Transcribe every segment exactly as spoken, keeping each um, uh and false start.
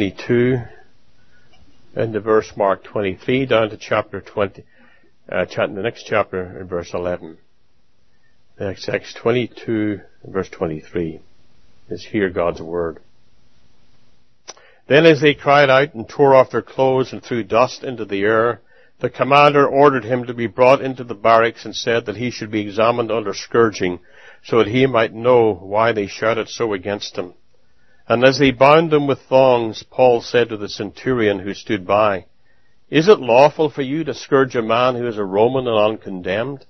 twenty-two, and the verse mark twenty-three, down to chapter twenty, uh, the next chapter in verse eleven. Next, Acts twenty-two, verse twenty-three, is hear God's word. Then as they cried out and tore off their clothes and threw dust into the air, the commander ordered him to be brought into the barracks and said that he should be examined under scourging, so that he might know why they shouted so against him. And as they bound him with thongs, Paul said to the centurion who stood by, "Is it lawful for you to scourge a man who is a Roman and uncondemned?"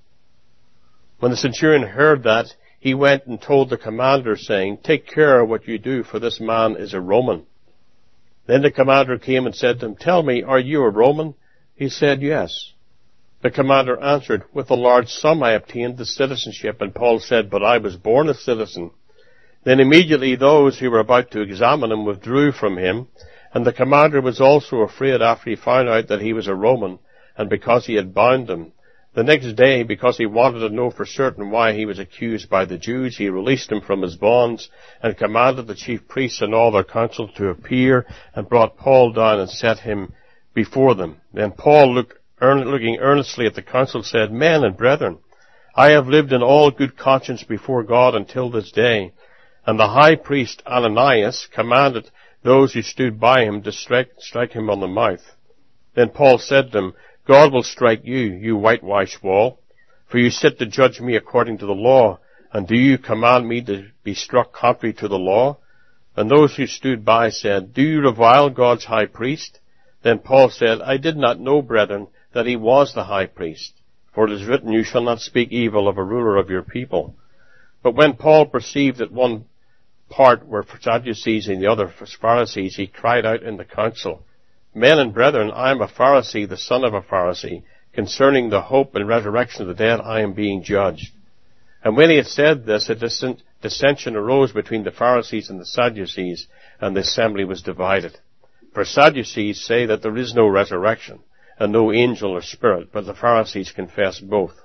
When the centurion heard that, he went and told the commander, saying, "Take care what you do, for this man is a Roman." Then the commander came and said to him, "Tell me, are you a Roman?" He said, "Yes." The commander answered, "With a large sum I obtained the citizenship." And Paul said, "But I was born a citizen." Then immediately those who were about to examine him withdrew from him, and the commander was also afraid after he found out that he was a Roman, and because he had bound him. The next day, because he wanted to know for certain why he was accused by the Jews, he released him from his bonds, and commanded the chief priests and all their council to appear, and brought Paul down and set him before them. Then Paul, looked, looking earnestly at the council, said, "Men and brethren, I have lived in all good conscience before God until this day." And the high priest Ananias commanded those who stood by him to strike, strike him on the mouth. Then Paul said to them, "God will strike you, you whitewashed wall, for you sit to judge me according to the law, and do you command me to be struck contrary to the law?" And those who stood by said, "Do you revile God's high priest?" Then Paul said, "I did not know, brethren, that he was the high priest. For it is written, you shall not speak evil of a ruler of your people." But when Paul perceived that one part were Sadducees and the other Pharisees, he cried out in the council, "Men and brethren, I am a Pharisee, the son of a Pharisee. Concerning the hope and resurrection of the dead, I am being judged." And when he had said this, a dissension arose between the Pharisees and the Sadducees, and the assembly was divided. For Sadducees say that there is no resurrection, and no angel or spirit, but the Pharisees confess both.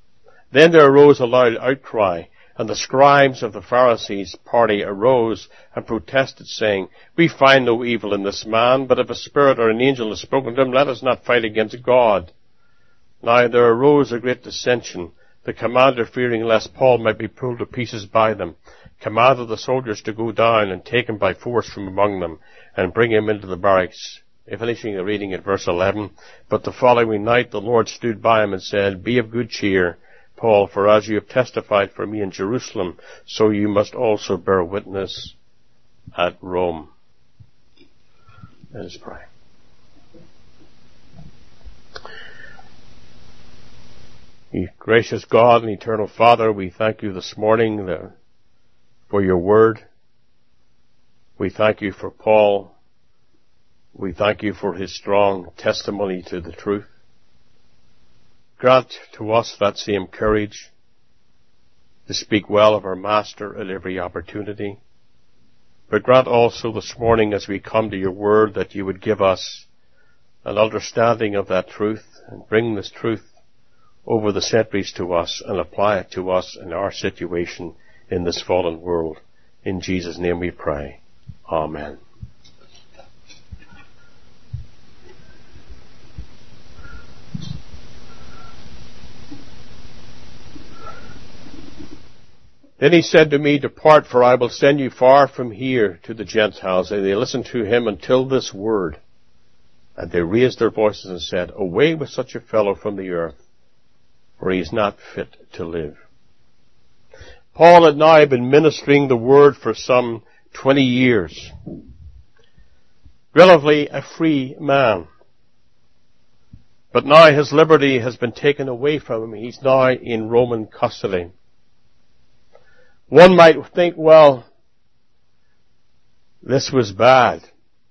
Then there arose a loud outcry, and the scribes of the Pharisees' party arose and protested, saying, "We find no evil in this man, but if a spirit or an angel has spoken to him, let us not fight against God." Now there arose a great dissension. The commander, fearing lest Paul might be pulled to pieces by them, commanded the soldiers to go down and take him by force from among them, and bring him into the barracks. Finishing the reading at verse eleven, "But the following night the Lord stood by him and said, Be of good cheer, Paul, for as you have testified for me in Jerusalem, so you must also bear witness at Rome." Let us pray. Gracious God and eternal Father, we thank you this morning for your word. We thank you for Paul. We thank you for his strong testimony to the truth. Grant to us that same courage to speak well of our Master at every opportunity. But grant also this morning as we come to your word that you would give us an understanding of that truth and bring this truth over the centuries to us and apply it to us in our situation in this fallen world. In Jesus' name we pray. Amen. Then he said to me, "Depart, for I will send you far from here to the Gentiles." And they listened to him until this word. And they raised their voices and said, "Away with such a fellow from the earth, for he is not fit to live." Paul had now been ministering the word for some twenty years. Relatively a free man. But now his liberty has been taken away from him. He's now in Roman custody. One might think, well, this was bad.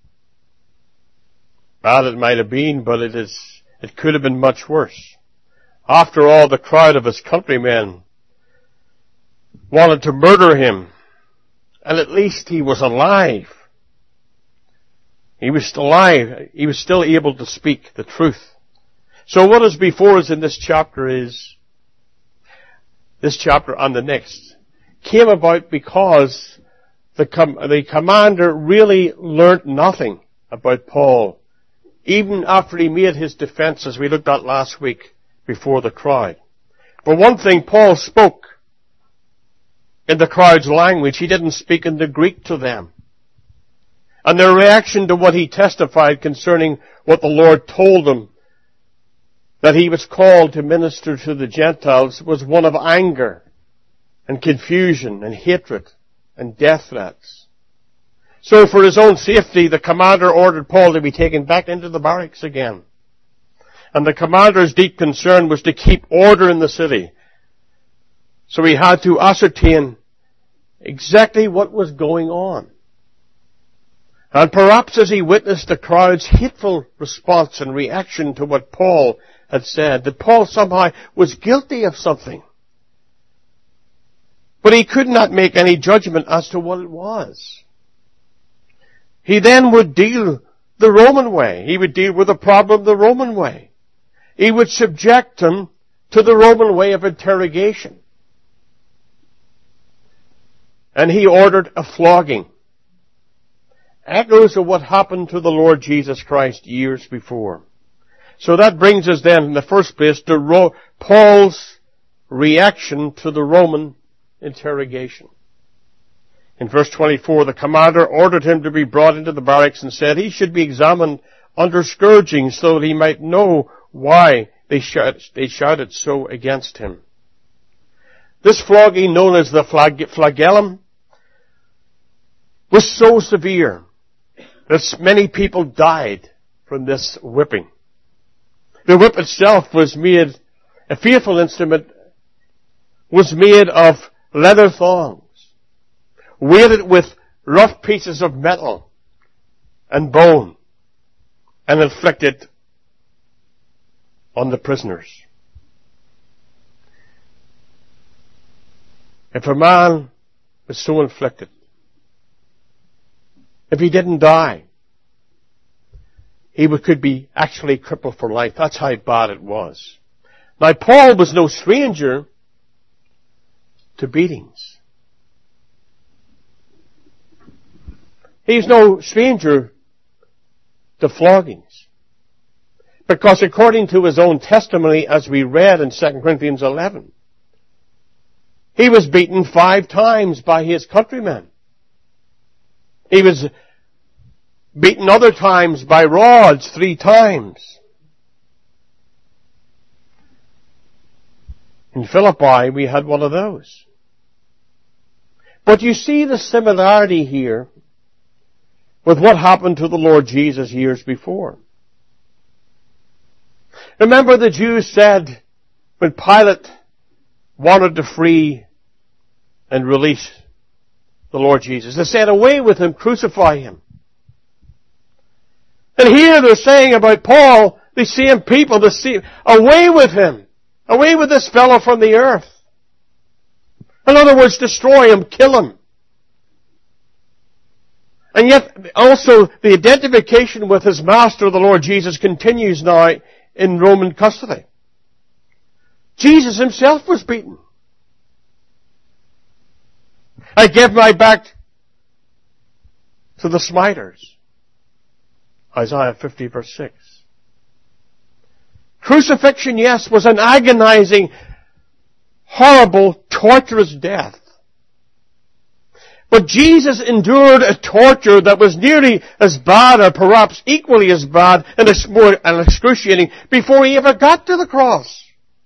Bad it might have been, but it is, it could have been much worse. After all, the crowd of his countrymen wanted to murder him, and at least he was alive. He was still alive. He was still able to speak the truth. So what is before us in this chapter is, this chapter and the next, came about because the, com- the commander really learnt nothing about Paul, even after he made his defense, as we looked at last week, before the crowd. For one thing, Paul spoke in the crowd's language. He didn't speak in the Greek to them. And their reaction to what he testified concerning what the Lord told him, that he was called to minister to the Gentiles, was one of anger and confusion and hatred and death threats. So for his own safety, the commander ordered Paul to be taken back into the barracks again. And the commander's deep concern was to keep order in the city. So he had to ascertain exactly what was going on. And perhaps as he witnessed the crowd's hateful response and reaction to what Paul had said, that Paul somehow was guilty of something. But he could not make any judgment as to what it was. He then would deal the Roman way. He would deal with the problem the Roman way. He would subject him to the Roman way of interrogation. And he ordered a flogging. Echoes of what happened to the Lord Jesus Christ years before. So that brings us then, in the first place, to Ro- Paul's reaction to the Roman interrogation. In verse twenty-four, the commander ordered him to be brought into the barracks and said he should be examined under scourging so that he might know why they, shout, they shouted so against him. This flogging, known as the flag- flagellum, was so severe that many people died from this whipping. The whip itself was made, a fearful instrument, was made of leather thongs, weighted with rough pieces of metal and bone, and inflicted on the prisoners. If a man was so inflicted, if he didn't die, he would, could be actually crippled for life. That's how bad it was. Now, Paul was no stranger to beatings. He's no stranger to floggings. Because according to his own testimony, as we read in Second Corinthians eleven, he was beaten five times by his countrymen. He was beaten other times by rods three times. In Philippi, we had one of those. But you see the similarity here with what happened to the Lord Jesus years before. Remember, the Jews said, when Pilate wanted to free and release the Lord Jesus, they said, away with him, crucify him. And here they're saying about Paul, the same people, the same, away with him. Away with this fellow from the earth. In other words, destroy him, kill him. And yet, also, the identification with his master, the Lord Jesus, continues now in Roman custody. Jesus himself was beaten. I give my back to the smiters. Isaiah fifty verse six. Crucifixion, yes, was an agonizing, horrible, torturous death. But Jesus endured a torture that was nearly as bad, or perhaps equally as bad, and more and excruciating, before he ever got to the cross.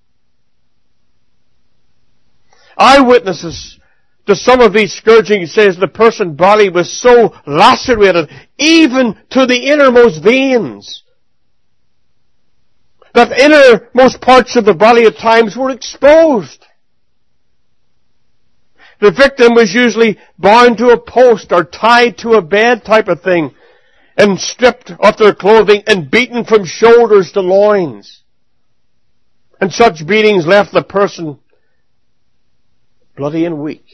Eyewitnesses to some of these scourgings says the person's body was so lacerated, even to the innermost veins, that innermost parts of the body at times were exposed. The victim was usually bound to a post or tied to a bed type of thing, and stripped of their clothing and beaten from shoulders to loins. And such beatings left the person bloody and weak.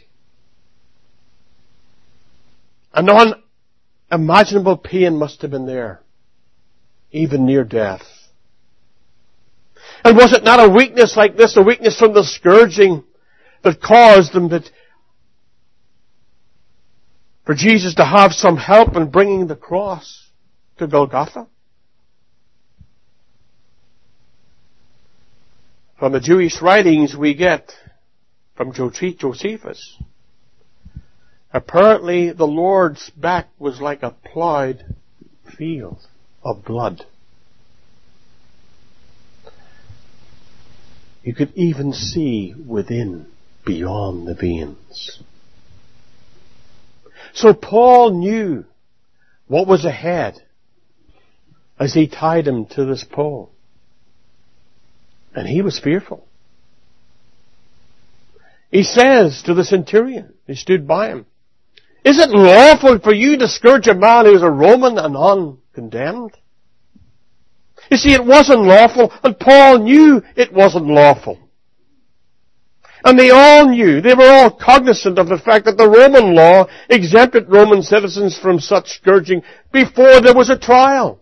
An unimaginable pain must have been there, even near death. And was it not a weakness like this, a weakness from the scourging, that caused them that for Jesus to have some help in bringing the cross to Golgotha? From the Jewish writings we get from Josephus, apparently the Lord's back was like a plowed field of blood. You could even see within, beyond the veins. So Paul knew what was ahead as he tied him to this pole. And he was fearful. He says to the centurion who stood by him, "Is it lawful for you to scourge a man who is a Roman and uncondemned?" You see, it wasn't lawful, and Paul knew it wasn't lawful. And they all knew, they were all cognizant of the fact that the Roman law exempted Roman citizens from such scourging before there was a trial.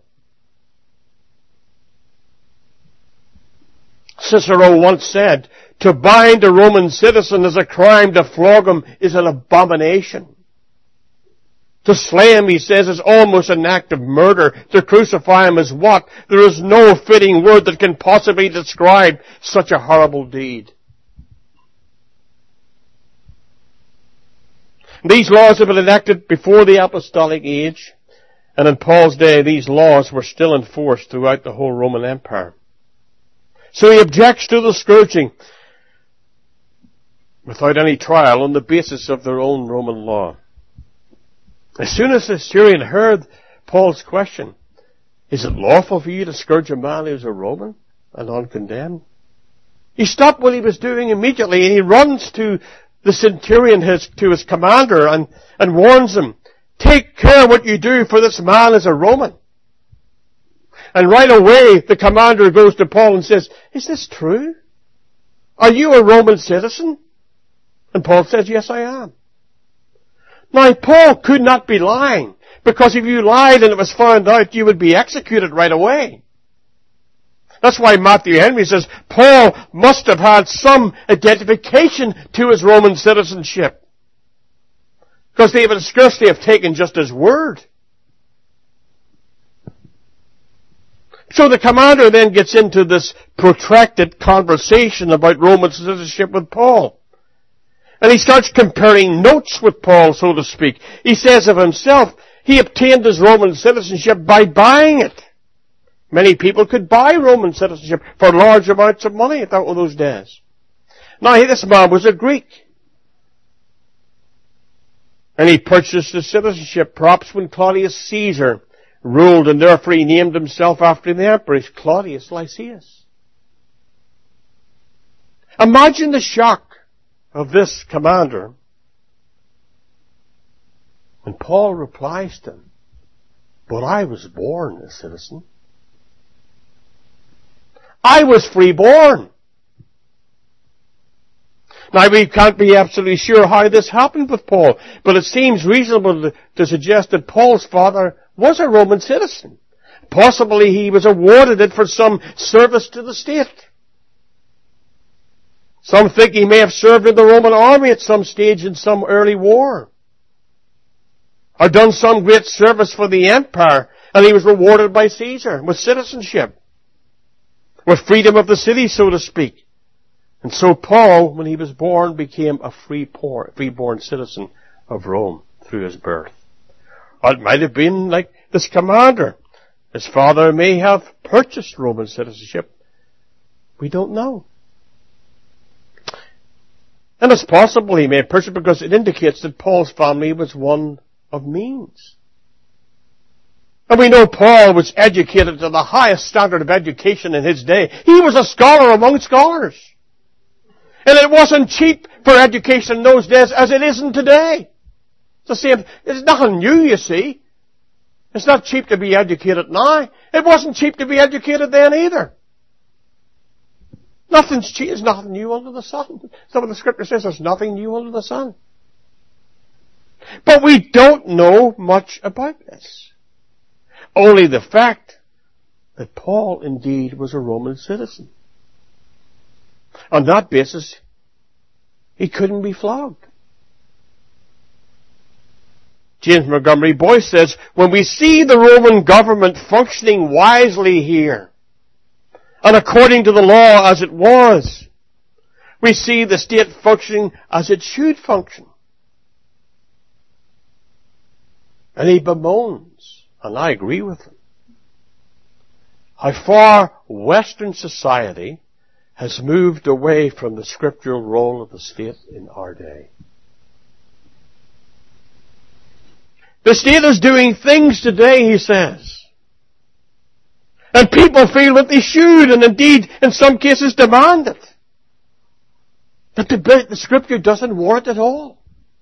Cicero once said, "To bind a Roman citizen is a crime, to flog him is an abomination." To slay him, he says, is almost an act of murder. To crucify him is what? There is no fitting word that can possibly describe such a horrible deed. These laws have been enacted before the apostolic age, and in Paul's day these laws were still enforced throughout the whole Roman Empire. So he objects to the scourging without any trial on the basis of their own Roman law. As soon as the centurion heard Paul's question, "Is it lawful for you to scourge a man who is a Roman and uncondemned?" he stopped what he was doing immediately and he runs to the centurion, his, to his commander, and, and warns him, "Take care what you do, for this man is a Roman." And right away the commander goes to Paul and says, "Is this true? Are you a Roman citizen?" And Paul says, "Yes, I am." Now, Paul could not be lying, because if you lied and it was found out, you would be executed right away. That's why Matthew Henry says Paul must have had some identification to his Roman citizenship, because they would scarcely have taken just his word. So the commander then gets into this protracted conversation about Roman citizenship with Paul. And he starts comparing notes with Paul, so to speak. He says of himself, he obtained his Roman citizenship by buying it. Many people could buy Roman citizenship for large amounts of money at those days. Now, this man was a Greek. And he purchased his citizenship perhaps when Claudius Caesar ruled, and therefore he named himself after the emperor, Claudius Lysias. Imagine the shock of this commander when Paul replies to him, "But I was born a citizen. I was freeborn." Now, we can't be absolutely sure how this happened with Paul, but it seems reasonable to, to suggest that Paul's father was a Roman citizen. Possibly he was awarded it for some service to the state. Some think he may have served in the Roman army at some stage in some early war, or done some great service for the empire, and he was rewarded by Caesar with citizenship, with freedom of the city, so to speak. And so Paul, when he was born, became a freeborn citizen of Rome through his birth. Or it might have been like this commander. His father may have purchased Roman citizenship. We don't know. And it's possible he may have purchased it because it indicates that Paul's family was one of means. And we know Paul was educated to the highest standard of education in his day. He was a scholar among scholars. And it wasn't cheap for education in those days as it isn't today. It's the same. It's nothing new, you see. It's not cheap to be educated now. It wasn't cheap to be educated then either. Nothing's cheap. There's nothing new under the sun. Some of the scripture says there's nothing new under the sun. But we don't know much about this. Only the fact that Paul indeed was a Roman citizen. On that basis, he couldn't be flogged. James Montgomery Boyce says, when we see the Roman government functioning wisely here, and according to the law as it was, we see the state functioning as it should function. And he bemoans, and I agree with him, how far Western society has moved away from the scriptural role of the state in our day. The state is doing things today, he says. And people feel that they should, and indeed, in some cases, demand it. That the, the Scripture doesn't warrant at all.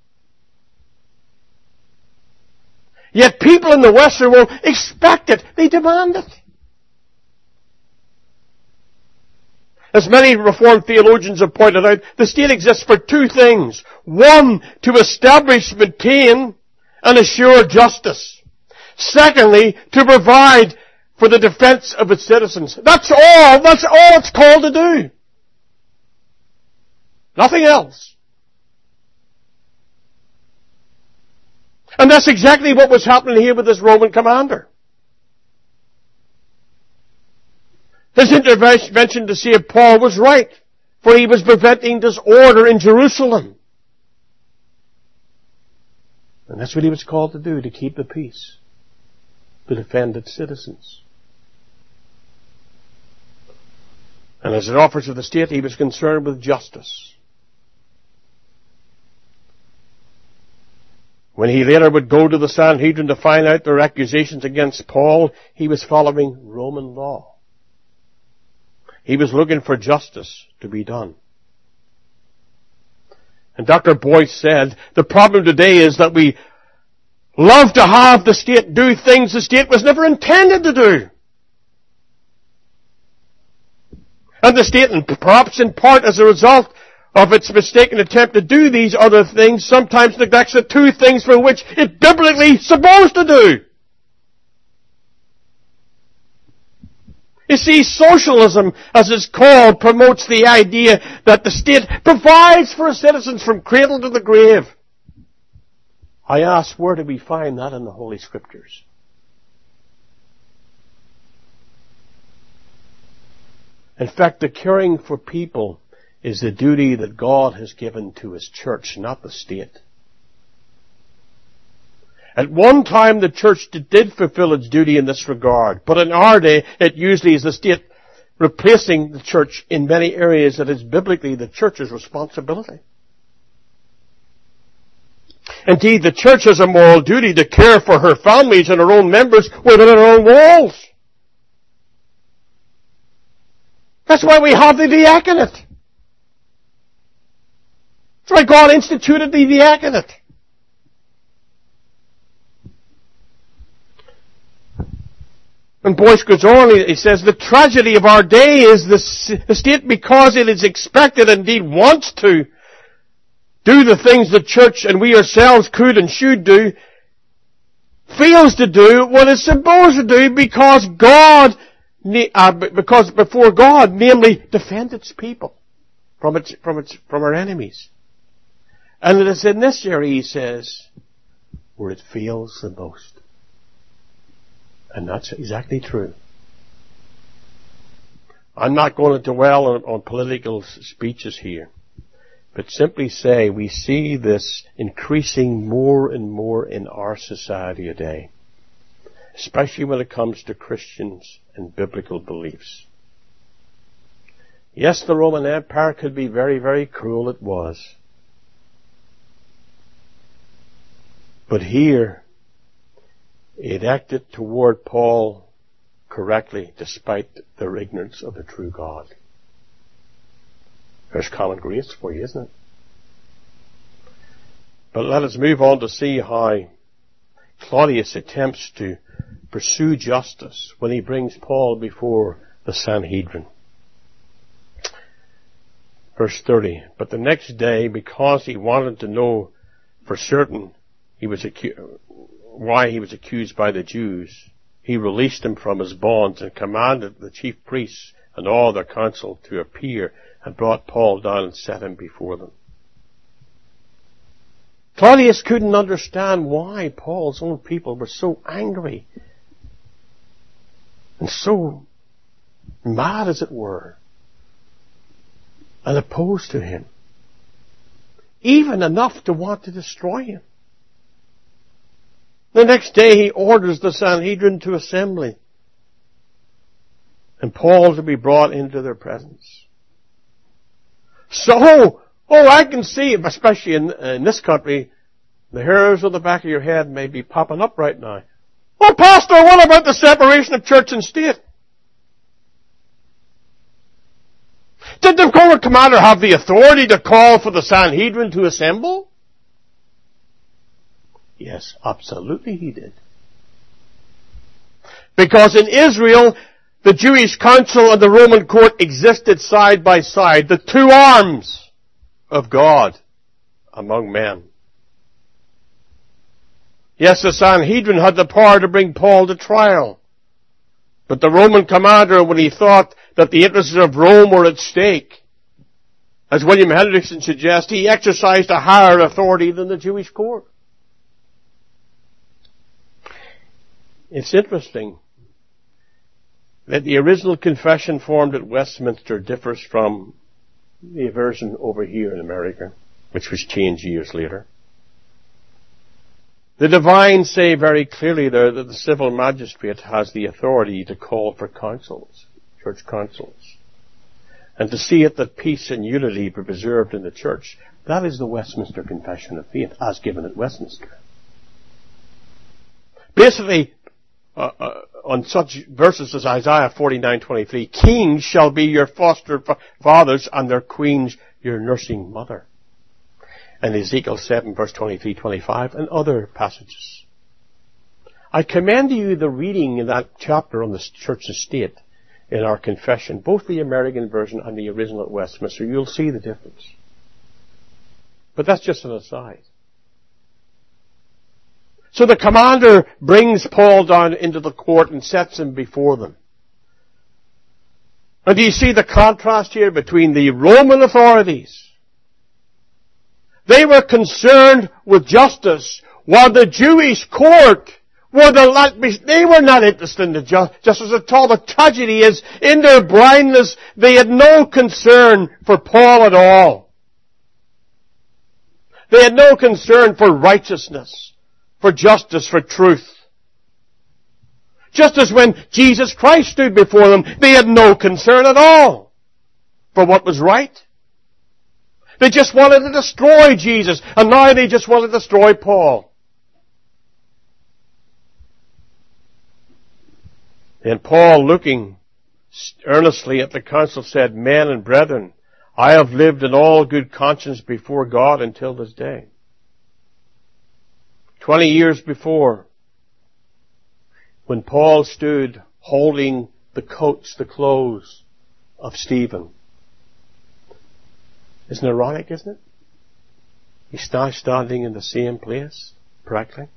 Yet people in the Western world expect it. They demand it. As many Reformed theologians have pointed out, the state exists for two things. One, to establish, maintain, and assure justice. Secondly, to provide for the defense of its citizens. That's all. That's all it's called to do. Nothing else. And that's exactly what was happening here with this Roman commander. His intervention to save Paul was right, for he was preventing disorder in Jerusalem. And that's what he was called to do, to keep the peace, to defend its citizens. And as an officer of the state, he was concerned with justice. When he later would go to the Sanhedrin to find out their accusations against Paul, he was following Roman law. He was looking for justice to be done. And Doctor Boyce said, the problem today is that we love to have the state do things the state was never intended to do. And the state, and perhaps in part as a result of its mistaken attempt to do these other things, sometimes neglects the two things for which it biblically supposed to do. You see, socialism, as it's called, promotes the idea that the state provides for its citizens from cradle to the grave. I ask, where do we find that in the Holy Scriptures? In fact, the caring for people is the duty that God has given to His church, not the state. At one time, the church did fulfill its duty in this regard, but in our day, it usually is the state replacing the church in many areas that is biblically the church's responsibility. Indeed, the church has a moral duty to care for her families and her own members within her own walls. That's why we have the diaconate. That's why God instituted the diaconate. And Boyce goes on, he says, the tragedy of our day is the, the state, because it is expected, indeed wants to, do the things the church and we ourselves could and should do, fails to do what it's supposed to do because God, uh, because before God, namely, defend its people from its, from its, from our enemies. And it is in this area, he says, where it fails the most. And that's exactly true. I'm not going to dwell on, on political speeches here, but simply say we see this increasing more and more in our society today, especially when it comes to Christians and biblical beliefs. Yes, the Roman Empire could be very, very cruel. It was. But here, it acted toward Paul correctly despite their ignorance of the true God. There's common grace for you, isn't it? But let us move on to see how Claudius attempts to pursue justice when he brings Paul before the Sanhedrin. Verse thirty, but the next day, because he wanted to know for certain he was acu- why he was accused by the Jews, he released him from his bonds and commanded the chief priests and all their council to appear, and brought Paul down and set him before them. Claudius couldn't understand why Paul's own people were so angry and so mad, as it were, and opposed to him, even enough to want to destroy him. The next day he orders the Sanhedrin to assemble and Paul to be brought into their presence. So, oh, I can see, especially in, in this country, the hairs on the back of your head may be popping up right now. Oh, Pastor, what about the separation of church and state? Did the court commander have the authority to call for the Sanhedrin to assemble? Yes, absolutely he did. Because in Israel, the Jewish council and the Roman court existed side by side, the two arms of God among men. Yes, the Sanhedrin had the power to bring Paul to trial. But the Roman commander, when he thought that the interests of Rome were at stake, as William Hendrickson suggests, he exercised a higher authority than the Jewish court. It's interesting that the original confession formed at Westminster differs from the version over here in America, which was changed years later. The divines say very clearly there that the civil magistrate has the authority to call for councils, church councils, and to see it that peace and unity be preserved in the church. That is the Westminster Confession of Faith, as given at Westminster. Basically, uh, uh, on such verses as Isaiah forty-nine twenty-three, kings shall be your foster fathers and their queens your nursing mother. And Ezekiel seven verse twenty-three twenty-five and other passages. I commend to you the reading in that chapter on the church and state in our confession, both the American version and the original at Westminster. You'll see the difference. But that's just an aside. So the commander brings Paul down into the court and sets him before them. And do you see the contrast here between the Roman authorities? They were concerned with justice, while the Jewish court were the, they were not interested in the justice at all. The tragedy is, in their blindness, they had no concern for Paul at all. They had no concern for righteousness, for justice, for truth. Just as when Jesus Christ stood before them, they had no concern at all for what was right. They just wanted to destroy Jesus, and now they just want to destroy Paul. And Paul, looking earnestly at the council, said, Men and brethren, I have lived in all good conscience before God until this day. Twenty years before, when Paul stood holding the coats, the clothes of Stephen. Isn't it ironic, isn't it? He's now standing in the same place, practically.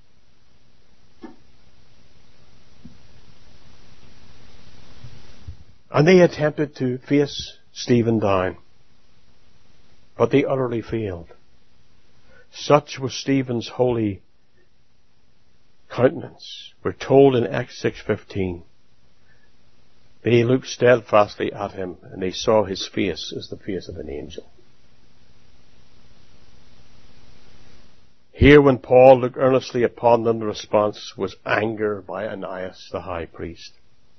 And they attempted to face Stephen down, but they utterly failed. Such was Stephen's holy countenance. We're told in Acts six fifteen. They looked steadfastly at him, and they saw his face as the face of an angel. Here, when Paul looked earnestly upon them, the response was anger by Ananias, the high priest.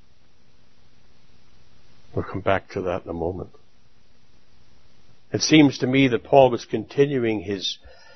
We'll come back to that in a moment. It seems to me that Paul was continuing his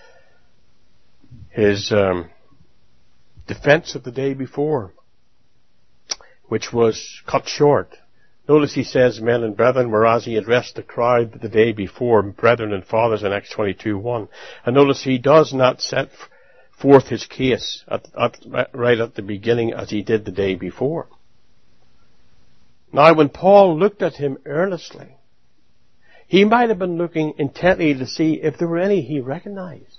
his um, defense of the day before, which was cut short. Notice he says, men and brethren, whereas he addressed the crowd the day before, brethren and fathers in Acts twenty-two one. And notice he does not set forth his case at, at, right at the beginning as he did the day before. Now, when Paul looked at him earnestly, he might have been looking intently to see if there were any he recognized.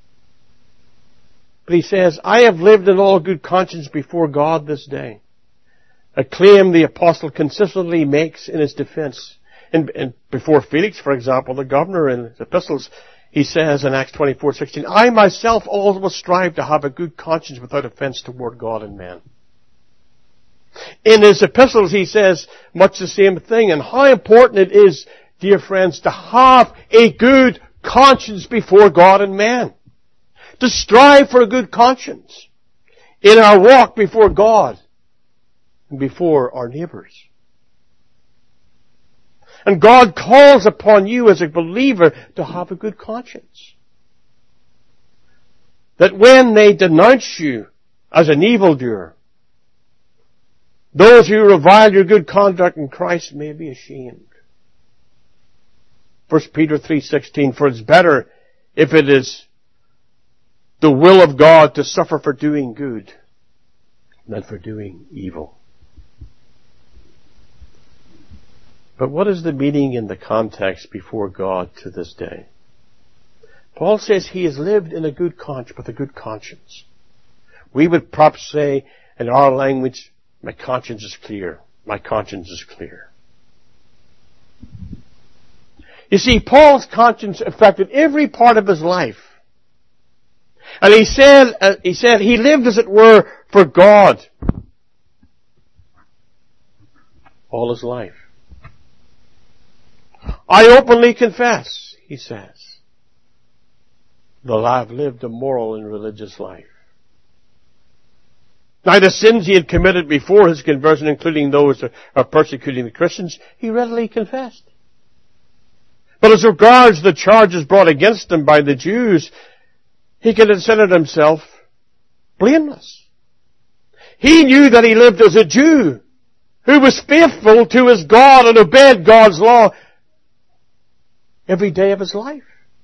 But he says, I have lived in all good conscience before God this day. A claim the apostle consistently makes in his defense. In, in, before Felix, for example, the governor, in his epistles, he says in Acts twenty-four sixteen, I myself always strive to have a good conscience without offense toward God and men. In his epistles he says much the same thing, and how important it is, dear friends, to have a good conscience before God and men. To strive for a good conscience in our walk before God and before our neighbors. And God calls upon you as a believer to have a good conscience. That when they denounce you as an evildoer, those who revile your good conduct in Christ may be ashamed. First Peter three sixteen, for it's better if it is the will of God to suffer for doing good than for doing evil. But what is the meaning in the context before God to this day? Paul says he has lived in a good conscience, with a good conscience. We would perhaps say in our language, my conscience is clear. My conscience is clear. You see, Paul's conscience affected every part of his life. And he said, uh, he said he lived, as it were, for God all his life. I openly confess, he says, that I've lived a moral and religious life. Now, the sins he had committed before his conversion, including those that are persecuting the Christians, he readily confessed. But as regards the charges brought against him by the Jews, he considered himself blameless. He knew that he lived as a Jew who was faithful to his God and obeyed God's law every day of his life.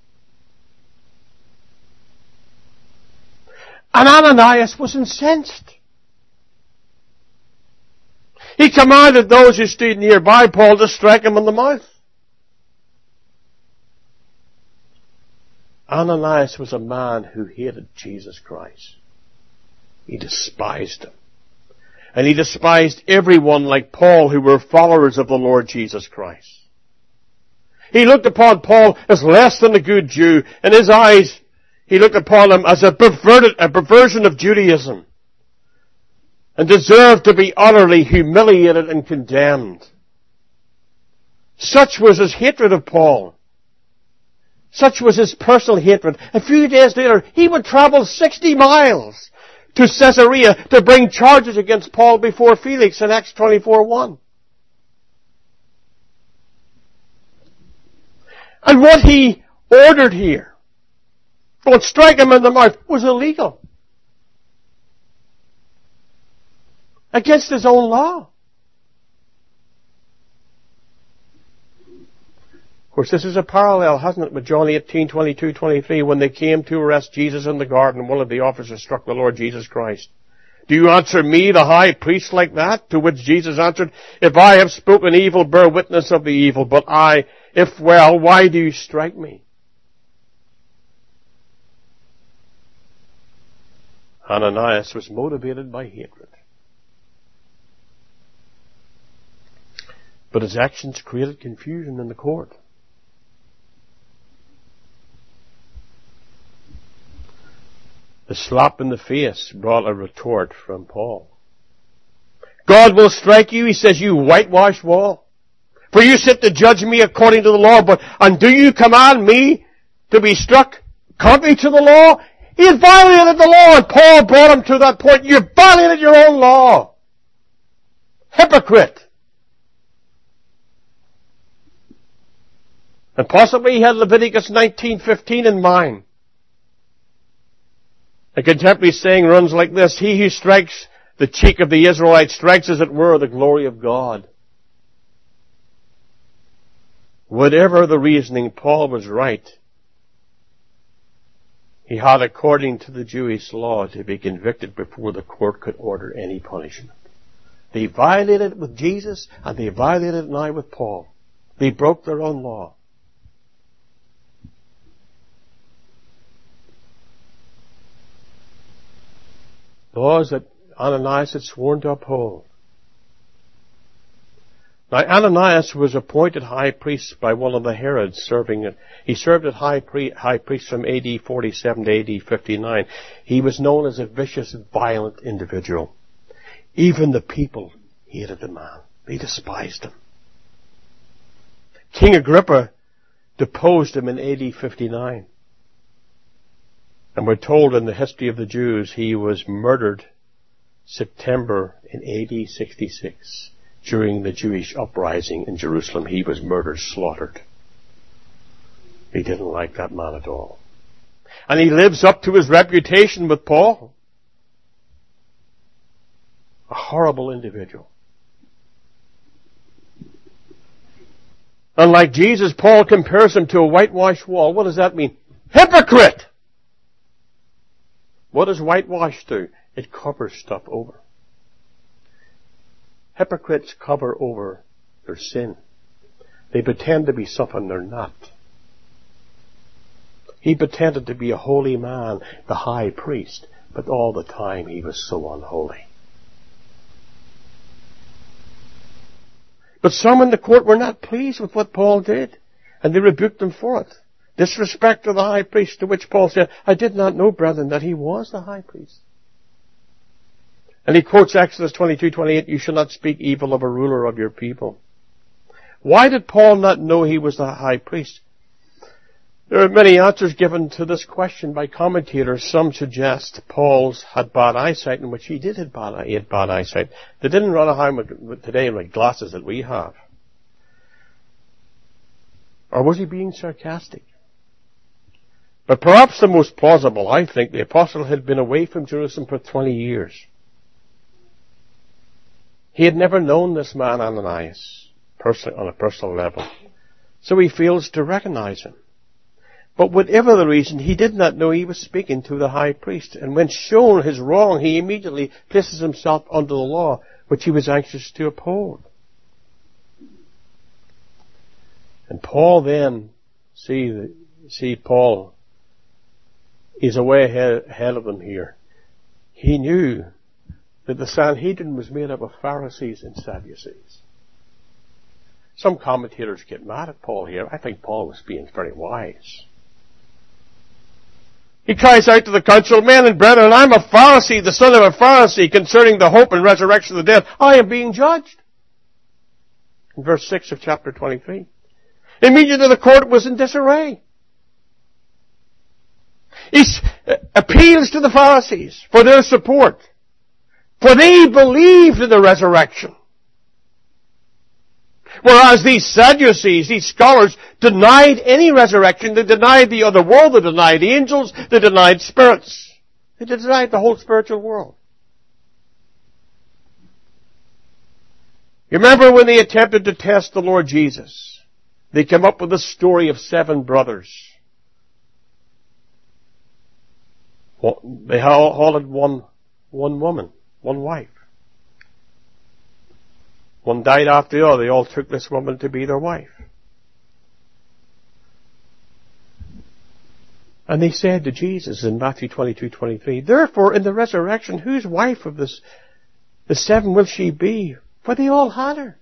And Ananias was incensed. He commanded those who stood nearby Paul to strike him in the mouth. Ananias was a man who hated Jesus Christ. He despised him. And he despised everyone like Paul who were followers of the Lord Jesus Christ. He looked upon Paul as less than a good Jew. In his eyes, he looked upon him as a perverted, a perversion of Judaism, and deserved to be utterly humiliated and condemned. Such was his hatred of Paul. Such was his personal hatred. A few days later, he would travel sixty miles to Caesarea to bring charges against Paul before Felix in Acts twenty-four one. And what he ordered here, don't strike him in the mouth, was illegal. Against his own law. Of course, this is a parallel, hasn't it, with John eighteen, twenty-two, twenty-three, when they came to arrest Jesus in the garden, one of the officers struck the Lord Jesus Christ. Do you answer me, the high priest, like that? To which Jesus answered, if I have spoken evil, bear witness of the evil, but I, if well, why do you strike me? Ananias was motivated by hatred. But his actions created confusion in the court. The slap in the face brought a retort from Paul. God will strike you, he says, you whitewashed wall. For you sit to judge me according to the law, but and do you command me to be struck contrary to the law? He had violated the law, and Paul brought him to that point. You violated your own law. Hypocrite. And possibly he had Leviticus nineteen fifteen in mind. A contemporary saying runs like this, he who strikes the cheek of the Israelite strikes, as it were, the glory of God. Whatever the reasoning, Paul was right. He had, according to the Jewish law, to be convicted before the court could order any punishment. They violated it with Jesus, and they violated it now with Paul. They broke their own law. Laws that Ananias had sworn to uphold. Now, Ananias was appointed high priest by one of the Herods, serving it. He served as high, pre- high priest from A D forty-seven to A D fifty-nine. He was known as a vicious, violent individual. Even the people hated the man. They despised him. King Agrippa deposed him in A D fifty-nine. And we're told in the history of the Jews he was murdered September in A D sixty-six. During the Jewish uprising in Jerusalem, he was murdered, slaughtered. He didn't like that man at all. And he lives up to his reputation with Paul. A horrible individual. Unlike Jesus, Paul compares him to a whitewashed wall. What does that mean? Hypocrite! What does whitewash do? It covers stuff over. Hypocrites cover over their sin. They pretend to be something they're not. He pretended to be a holy man, the high priest, but all the time he was so unholy. But some in the court were not pleased with what Paul did, and they rebuked him for it. Disrespect to the high priest, to which Paul said, I did not know, brethren, that he was the high priest. And he quotes Exodus twenty-two twenty-eight, you shall not speak evil of a ruler of your people. Why did Paul not know he was the high priest? There are many answers given to this question by commentators. Some suggest Paul's had bad eyesight, in which he did have bad, he had bad eyesight. They didn't run around today with glasses that we have. Or was he being sarcastic? But perhaps the most plausible, I think, the apostle had been away from Jerusalem for twenty years. He had never known this man Ananias on a personal level, so he fails to recognize him. But whatever the reason, he did not know he was speaking to the high priest, and when shown his wrong, he immediately places himself under the law, which he was anxious to uphold. And Paul then, see, see Paul, he's way ahead, ahead of them here. He knew that the Sanhedrin was made up of Pharisees and Sadducees. Some commentators get mad at Paul here. I think Paul was being very wise. He cries out to the council, men and brethren, I'm a Pharisee, the son of a Pharisee, concerning the hope and resurrection of the dead. I am being judged. In verse six of chapter twenty-three. Immediately the court was in disarray. He appeals to the Pharisees for their support. For they believed in the resurrection. Whereas these Sadducees, these scholars, denied any resurrection. They denied the other world. They denied angels. They denied spirits. They denied the whole spiritual world. You remember when they attempted to test the Lord Jesus? They came up with the story of seven brothers. They all had one, one woman. One wife. One died after the other. They all took this woman to be their wife. And they said to Jesus in Matthew twenty-two twenty-three, therefore in the resurrection, whose wife of this, the seven will she be? For they all had her.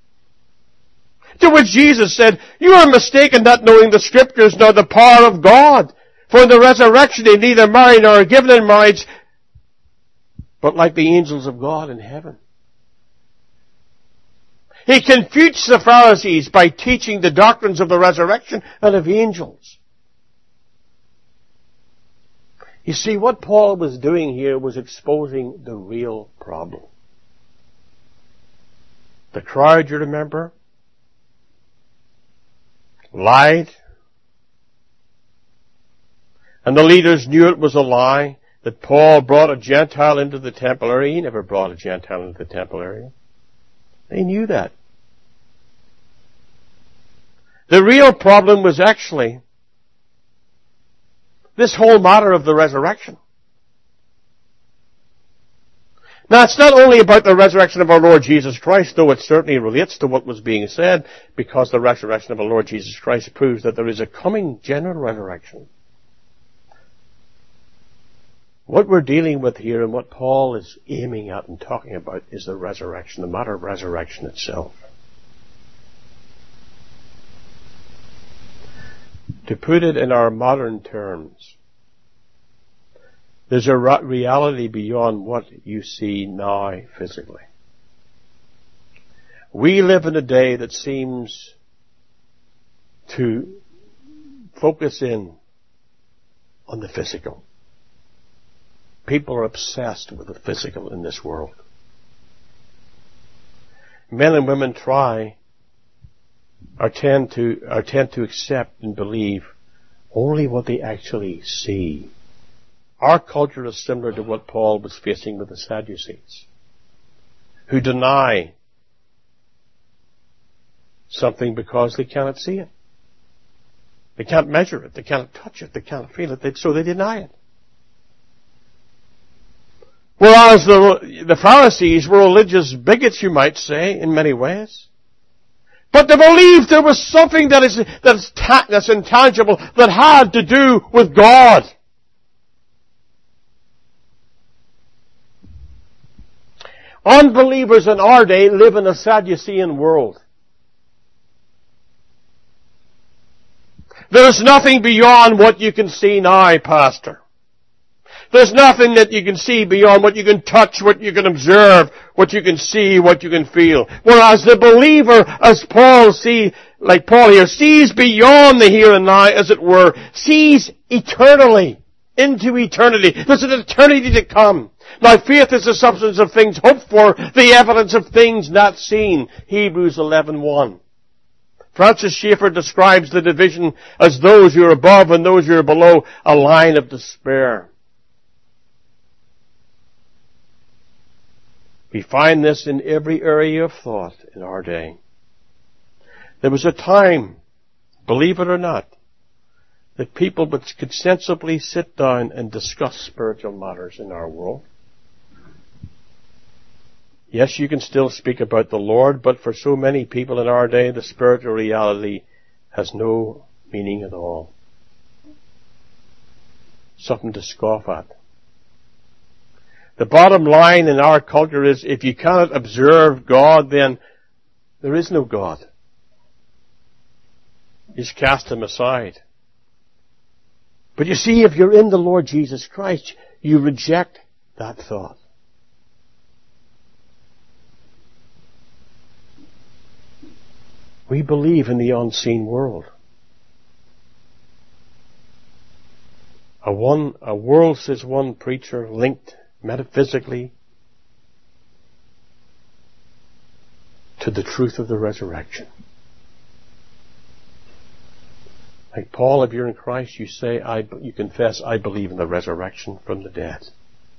To which Jesus said, you are mistaken, not knowing the Scriptures nor the power of God. For in the resurrection they neither marry nor are given in marriage, but like the angels of God in heaven. He confutes the Pharisees by teaching the doctrines of the resurrection and of angels. You see, what Paul was doing here was exposing the real problem. The crowd, you remember, lied. And the leaders knew it was a lie. That Paul brought a Gentile into the temple area. He never brought a Gentile into the temple area. They knew that. The real problem was actually this whole matter of the resurrection. Now, it's not only about the resurrection of our Lord Jesus Christ, though it certainly relates to what was being said, because the resurrection of our Lord Jesus Christ proves that there is a coming general resurrection. What we're dealing with here and what Paul is aiming at and talking about is the resurrection, the matter of resurrection itself. To put it in our modern terms, there's a reality beyond what you see now physically. We live in a day that seems to focus in on the physical. People are obsessed with the physical in this world. Men and women try or tend to or tend to accept and believe only what they actually see. Our culture is similar to what Paul was facing with the Sadducees, who deny something because they cannot see it. They can't measure it. They can't touch it. They can't feel it. They, so they deny it. Whereas the, the Pharisees were religious bigots, you might say, in many ways. But they believed there was something that is, that's, ta- that's intangible that had to do with God. Unbelievers in our day live in a Sadducean world. There's nothing beyond what you can see now, Pastor. There's nothing that you can see beyond what you can touch, what you can observe, what you can see, what you can feel. Whereas the believer, as Paul see, like Paul here, sees beyond the here and now, as it were, sees eternally, into eternity. There's an eternity to come. Now faith is the substance of things hoped for, the evidence of things not seen. Hebrews eleven one. Francis Schaeffer describes the division as those who are above and those who are below a line of despair. We find this in every area of thought in our day. There was a time, believe it or not, that people could sensibly sit down and discuss spiritual matters in our world. Yes, you can still speak about the Lord, but for so many people in our day, the spiritual reality has no meaning at all. Something to scoff at. The bottom line in our culture is, if you cannot observe God, then there is no God. You just cast Him aside. But you see, if you're in the Lord Jesus Christ, you reject that thought. We believe in the unseen world. A one, a world, says one preacher, linked metaphysically to the truth of the resurrection. Like Paul, if you're in Christ, you say, I, you confess, I believe in the resurrection from the dead.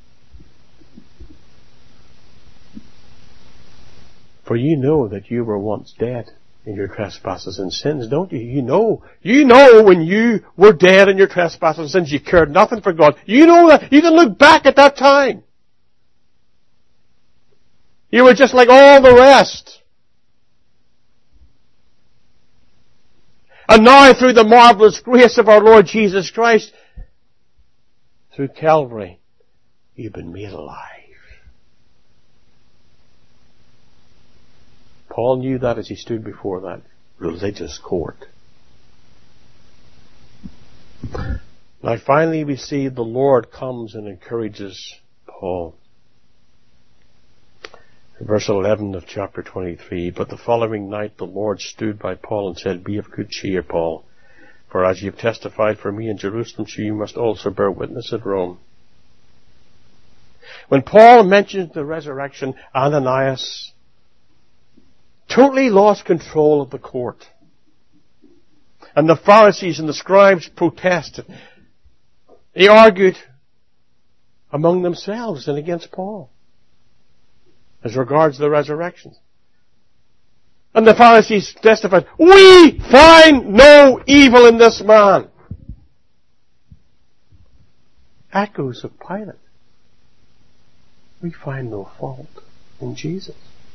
For you know that you were once dead in your trespasses and sins, don't you? You know. You know when you were dead in your trespasses and sins, you cared nothing for God. You know that. You can look back at that time. You were just like all the rest. And now, through the marvelous grace of our Lord Jesus Christ, through Calvary, you've been made alive. Paul knew that as he stood before that religious court. Now finally we see the Lord comes and encourages Paul. Verse eleven of chapter twenty-three, but the following night the Lord stood by Paul and said, Be of good cheer, Paul, for as you have testified for me in Jerusalem, so you must also bear witness at Rome. When Paul mentions the resurrection, Ananias totally lost control of the court. And the Pharisees and the scribes protested. They argued among themselves and against Paul as regards the resurrection. And the Pharisees testified, We find no evil in this man. Echoes of Pilate. We find no fault in Jesus.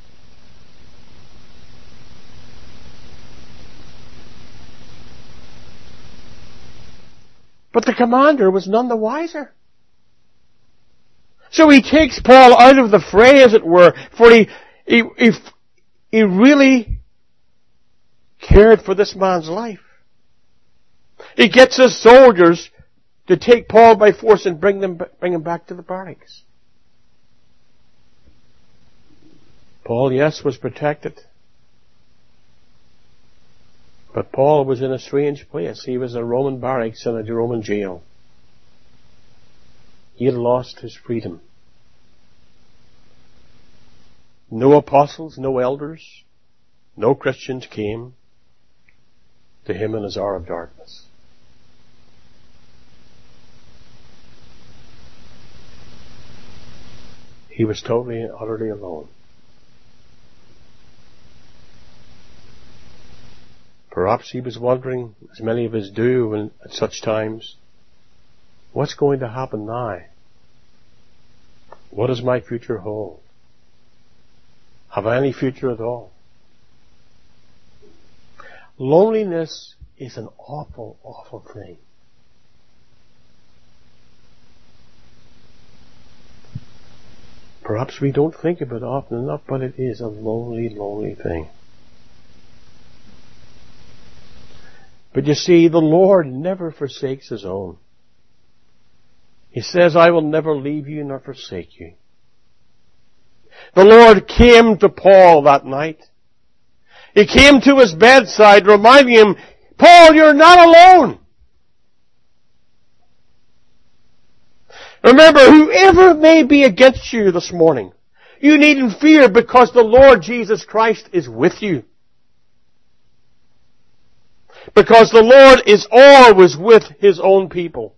But the commander was none the wiser. So he takes Paul out of the fray, as it were, for he, he, he, he really cared for this man's life. He gets his soldiers to take Paul by force and bring them, bring him back to the barracks. Paul, yes, was protected. But Paul was in a strange place. He was in a Roman barracks in a Roman jail. He had lost his freedom. No apostles, no elders, no Christians came to him in his hour of darkness. He was totally and utterly alone. Perhaps he was wondering, as many of us do when, at such times, what's going to happen now? What does my future hold? Have I any future at all? Loneliness is an awful, awful thing. Perhaps we don't think of it often enough, but it is a lonely, lonely thing. But you see, the Lord never forsakes His own. He says, I will never leave you nor forsake you. The Lord came to Paul that night. He came to his bedside, reminding him, Paul, you're not alone. Remember, whoever may be against you this morning, you needn't fear because the Lord Jesus Christ is with you. Because the Lord is always with His own people.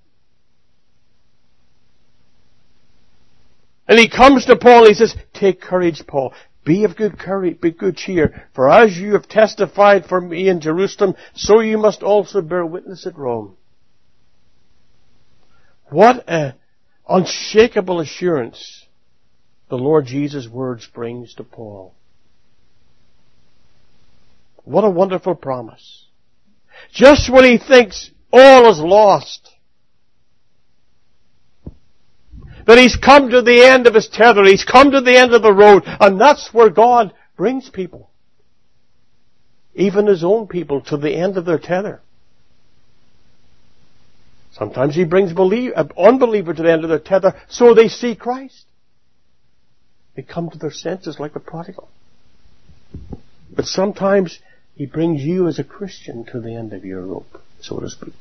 And He comes to Paul and He says, take courage, Paul. Be of good courage, be good cheer. For as you have testified for me in Jerusalem, so you must also bear witness at Rome. What a unshakable assurance the Lord Jesus' words brings to Paul. What a wonderful promise. Just when he thinks all is lost, that he's come to the end of his tether, he's come to the end of the road, and that's where God brings people. Even His own people to the end of their tether. Sometimes He brings an unbeliever to the end of their tether so they see Christ. They come to their senses like the prodigal. But sometimes He brings you as a Christian to the end of your rope, so to speak.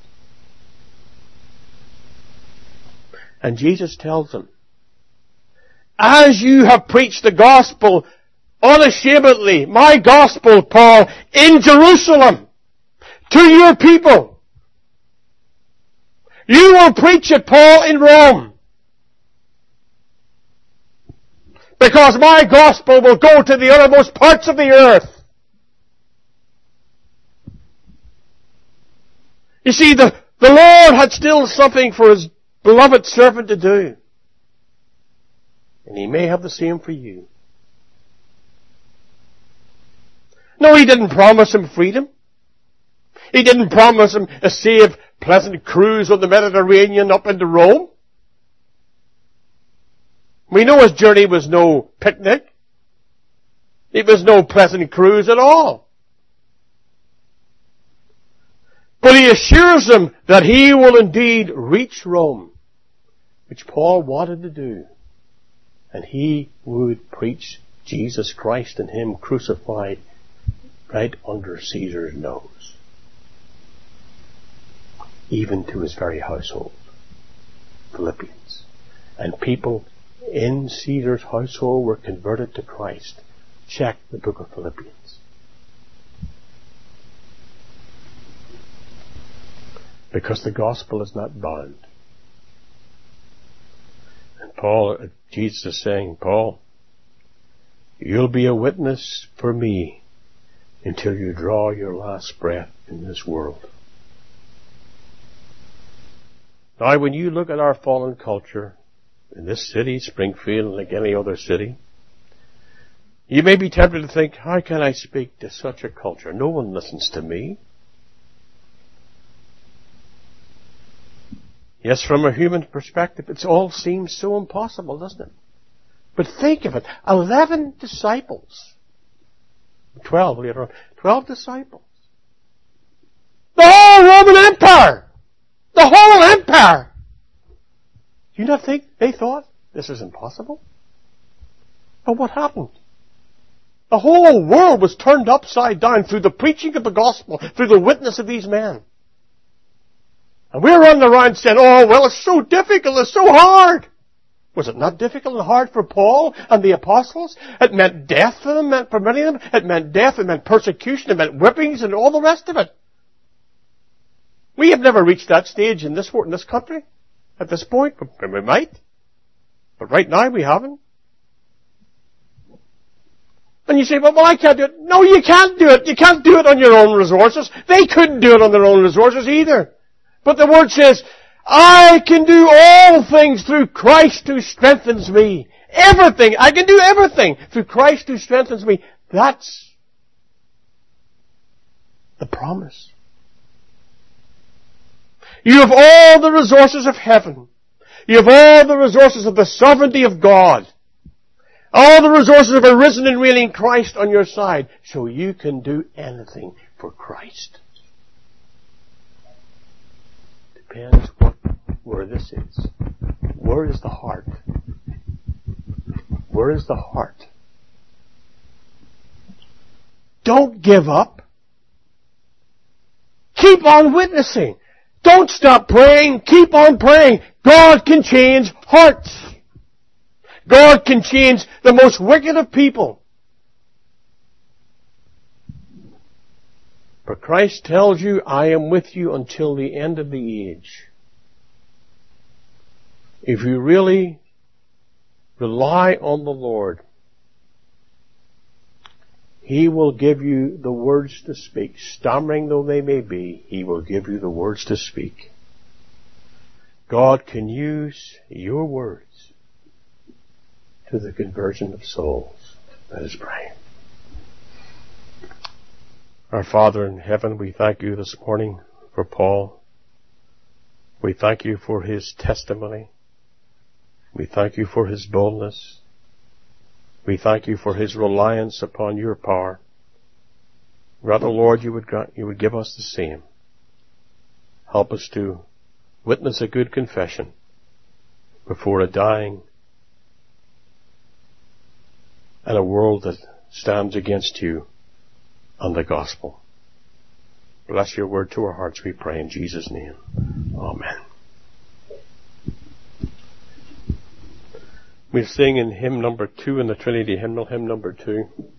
And Jesus tells them, as you have preached the gospel unashamedly, my gospel, Paul, in Jerusalem, to your people, you will preach it, Paul, in Rome. Because my gospel will go to the uttermost parts of the earth. You see, the, the Lord had still something for His beloved servant to do. And He may have the same for you. No, He didn't promise him freedom. He didn't promise him a safe, pleasant cruise on the Mediterranean up into Rome. We know his journey was no picnic. It was no pleasant cruise at all. But He assures them that he will indeed reach Rome, which Paul wanted to do. And he would preach Jesus Christ and Him crucified right under Caesar's nose. Even to his very household. Philippians. And people in Caesar's household were converted to Christ. Check the book of Philippians. Because the gospel is not bound. And Paul, Jesus is saying, Paul, you'll be a witness for me until you draw your last breath in this world. Now, when you look at our fallen culture in this city, Springfield, like any other city, you may be tempted to think, how can I speak to such a culture? No one listens to me. Yes, from a human perspective, it all seems so impossible, doesn't it? But think of it. Eleven disciples. Twelve later on. Twelve disciples. The whole Roman Empire! The whole empire! Do you not think they thought this is impossible? But what happened? The whole world was turned upside down through the preaching of the gospel, through the witness of these men. And we're running around saying, oh, well, it's so difficult, it's so hard. Was it not difficult and hard for Paul and the apostles? It meant death for them, meant for many of them. It meant death, it meant persecution, it meant whippings and all the rest of it. We have never reached that stage in this, in this country at this point. We might. But right now we haven't. And you say, well, well, I can't do it. No, you can't do it. You can't do it on your own resources. They couldn't do it on their own resources either. But the Word says, I can do all things through Christ who strengthens me. Everything. I can do everything through Christ who strengthens me. That's the promise. You have all the resources of heaven. You have all the resources of the sovereignty of God. All the resources of a risen and reigning Christ on your side. So you can do anything for Christ. Depends what, where this is. Where is the heart? Where is the heart? Don't give up. Keep on witnessing. Don't stop praying. Keep on praying. God can change hearts. God can change the most wicked of people. For Christ tells you, I am with you until the end of the age. If you really rely on the Lord, He will give you the words to speak. Stammering though they may be, He will give you the words to speak. God can use your words to the conversion of souls. Let us pray. Our Father in heaven, we thank you this morning for Paul. We thank you for his testimony. We thank you for his boldness. We thank you for his reliance upon your power. Rather, Lord, you would, you would give us the same. Help us to witness a good confession before a dying and a world that stands against you and the gospel. Bless your word to our hearts, we pray in Jesus' name. Amen. We'll sing in hymn number two in the Trinity hymnal, hymn number two.